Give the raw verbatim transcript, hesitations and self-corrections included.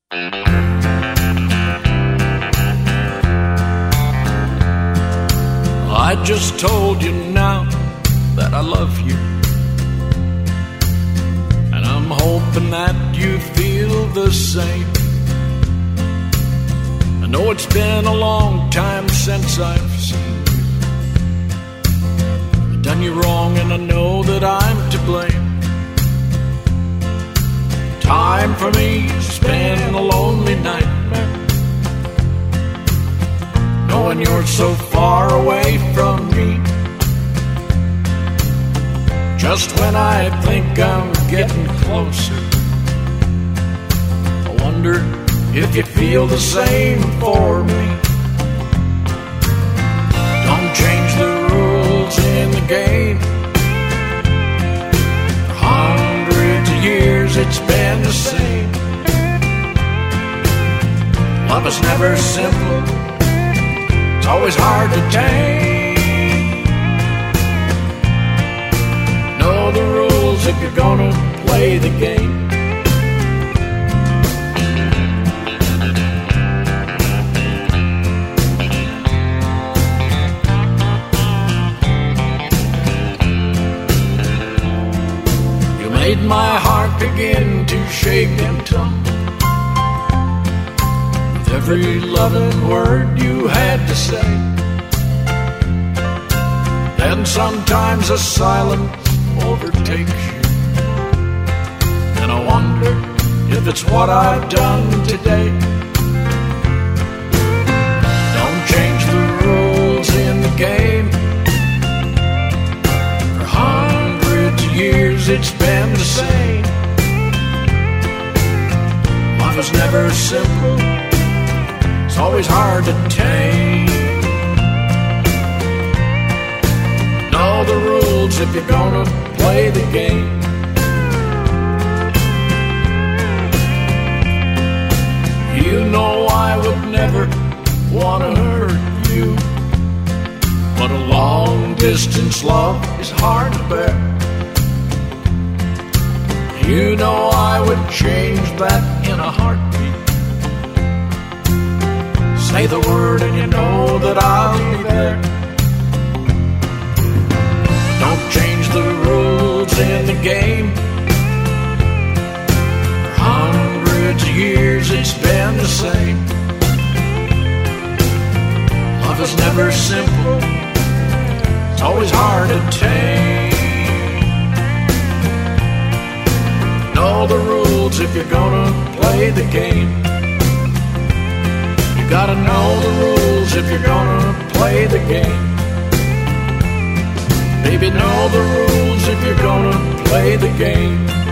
I just told you now that I love you, and I'm hoping that you feel the same. I know it's been a long time since I've seen you. I've done you wrong and I know that I'm to blame. Time for me has been a lonely nightmare, knowing you're so far away from me. Just when I think I'm getting closer, I wonder if you feel the same for me. Don't change the rules in the game. For hundreds of years it's been the same. Love is never simple, it's always hard to tame. Know the rules if you're gonna play the game. You made my heart begin to shake and tumble with every loving word you had to say. Then sometimes a silence overtakes you, and I wonder if it's what I've done today. Don't change the rules in the game. For hundreds of years it's been the same. Life is never simple, it's always hard to tame. Know the rules if you're gonna play the game. You know I would never wanna hurt you, but a long distance love is hard to bear. You know I would change that in a heartbeat. Say the word and you know that I'll be there. Don't change the rules in the game. For hundreds of years it's been the same. Love is never simple, it's always hard to tame. Know the rules if you're gonna play the game. You gotta know the rules if you're gonna play the game. Baby, know the rules if you're gonna play the game.